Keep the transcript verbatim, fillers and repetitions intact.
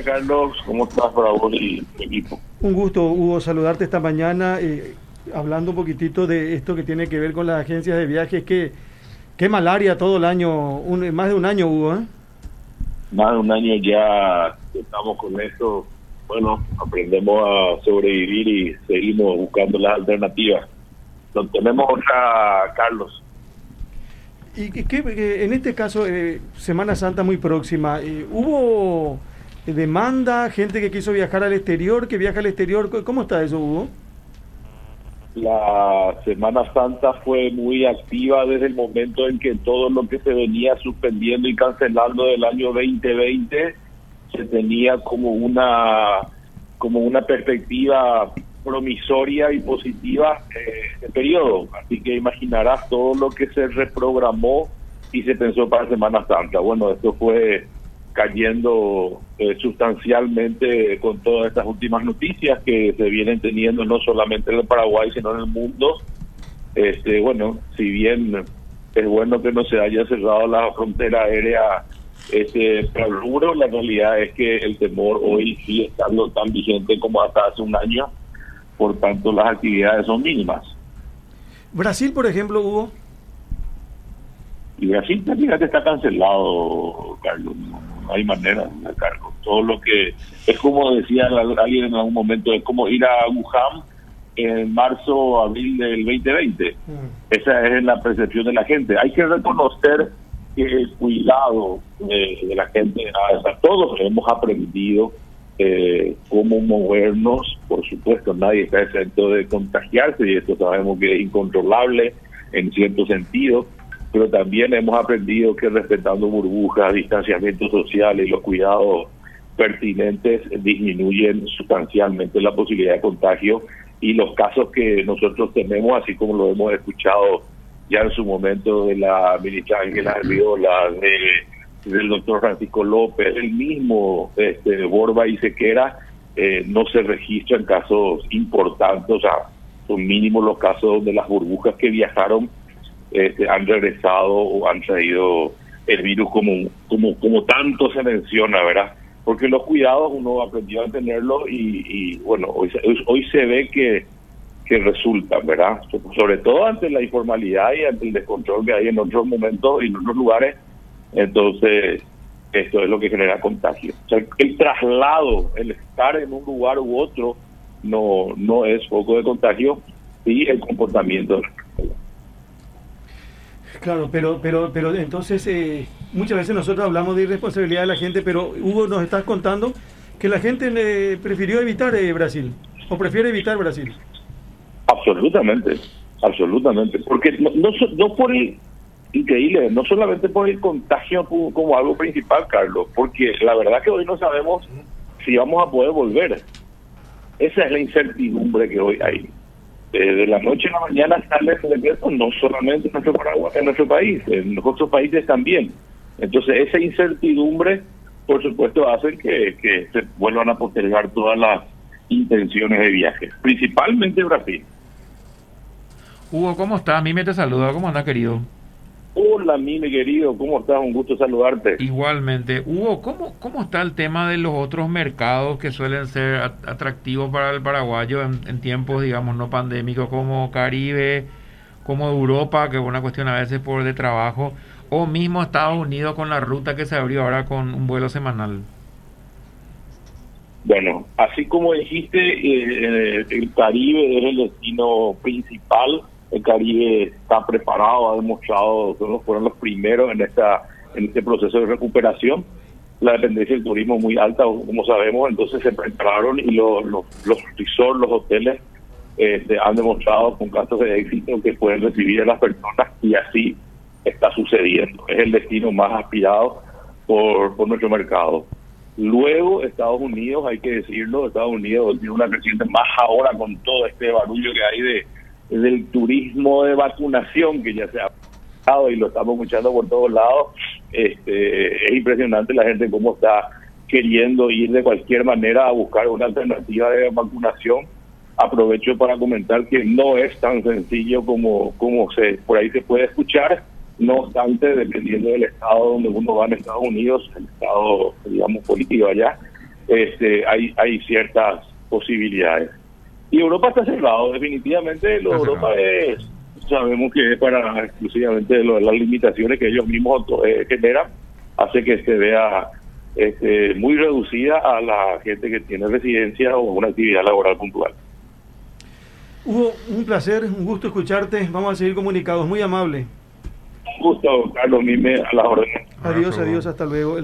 Carlos, ¿cómo estás para vos y tu equipo? Un gusto, Hugo, saludarte esta mañana, eh, hablando un poquitito de esto que tiene que ver con las agencias de viajes, que qué malaria todo el año, un, más de un año, Hugo, ¿eh? Más de un año ya estamos con esto, bueno, aprendemos a sobrevivir y seguimos buscando las alternativas. No tenemos otra, Carlos. Y que, que en este caso, eh, Semana Santa muy próxima, eh, ¿hubo demanda, gente que quiso viajar al exterior, que viaja al exterior? ¿Cómo está eso, Hugo? La Semana Santa fue muy activa desde el momento en que todo lo que se venía suspendiendo y cancelando del año veinte veinte se tenía como una como una perspectiva promisoria y positiva eh, de periodo. Así que imaginarás todo lo que se reprogramó y se pensó para Semana Santa. Bueno, esto fue cayendo eh, sustancialmente con todas estas últimas noticias que se vienen teniendo no solamente en el Paraguay sino en el mundo. Este, bueno, si bien es bueno que no se haya cerrado la frontera aérea este para el rubro, la realidad es que el temor hoy sigue estando tan vigente como hasta hace un año, por tanto las actividades son mínimas. Brasil, por ejemplo, Hugo. Y Brasil prácticamente está cancelado, Carlos. No hay manera de sacarlo. Todo lo que es, como decía alguien en algún momento, es como ir a Wuhan en marzo o abril del veinte veinte. Mm. Esa es la percepción de la gente. Hay que reconocer que el cuidado eh, de la gente, o sea, todos hemos aprendido eh, cómo movernos. Por supuesto, nadie está exento de contagiarse y esto sabemos que es incontrolable en cierto sentido, pero también hemos aprendido que respetando burbujas, distanciamiento social y los cuidados pertinentes disminuyen sustancialmente la posibilidad de contagio, y los casos que nosotros tenemos, así como lo hemos escuchado ya en su momento de la ministra Ángela Arriola, de, del doctor Francisco López, el mismo este, Borba y Sequera, eh, no se registran casos importantes, o sea, son mínimos los casos donde las burbujas que viajaron Este, han regresado o han traído el virus como como como tanto se menciona, ¿verdad? Porque los cuidados uno aprendió a tenerlos y, y bueno, hoy, hoy se ve que, que resultan, ¿verdad? Sobre todo ante la informalidad y ante el descontrol que hay en otros momentos y en otros lugares. Entonces, esto es lo que genera contagio. O sea, el traslado, el estar en un lugar u otro, no, no es foco de contagio, y el comportamiento. Claro, pero pero pero entonces eh, muchas veces nosotros hablamos de irresponsabilidad de la gente, pero Hugo, nos estás contando que la gente eh, prefirió evitar eh, Brasil, o prefiere evitar Brasil. Absolutamente, absolutamente, porque no, no, no por el, increíble, no solamente por el contagio como, como algo principal, Carlos, porque la verdad que hoy no sabemos si vamos a poder volver. Esa es la incertidumbre que hoy hay. De la noche a la mañana sale ese decreto, no solamente en nuestro Paraguay, en nuestro país, en los otros países también. Entonces esa incertidumbre, por supuesto, hace que, que se vuelvan a postergar todas las intenciones de viaje, principalmente Brasil. Hugo, ¿cómo estás? Mime te saluda. ¿Cómo andas, querido? Hola, Mime, querido. ¿Cómo estás? Un gusto saludarte. Igualmente. Hugo, ¿cómo, cómo está el tema de los otros mercados que suelen ser atractivos para el paraguayo en, en tiempos, digamos, no pandémicos, como Caribe, como Europa, que es una cuestión a veces por de trabajo, o mismo Estados Unidos con la ruta que se abrió ahora con un vuelo semanal? Bueno, así como dijiste, eh, el Caribe es el destino principal. El Caribe está preparado, ha demostrado, son los, fueron los primeros en esta en este proceso de recuperación. La dependencia del turismo es muy alta, como sabemos, entonces se prepararon y los los, los resorts, los hoteles este, han demostrado con casos de éxito que pueden recibir a las personas, y así está sucediendo. Es el destino más aspirado por, por nuestro mercado. Luego, Estados Unidos, hay que decirlo, Estados Unidos tiene una creciente más ahora con todo este barullo que hay de del turismo de vacunación que ya se ha pasado y lo estamos escuchando por todos lados. Este, es impresionante la gente cómo está queriendo ir de cualquier manera a buscar una alternativa de vacunación. Aprovecho para comentar que no es tan sencillo como, como se por ahí se puede escuchar. No obstante, dependiendo del estado donde uno va en Estados Unidos, el estado, digamos, político allá, este, hay, hay ciertas posibilidades. Y Europa está cerrado, definitivamente lo Europa es, sabemos que es para exclusivamente lo, las limitaciones que ellos mismos eh, generan, hace que se vea este, muy reducida a la gente que tiene residencia o una actividad laboral puntual. Hugo, un placer, un gusto escucharte, vamos a seguir comunicados, muy amable. Un gusto, Carlos Mime, a las órdenes. Adiós, adiós, hasta luego.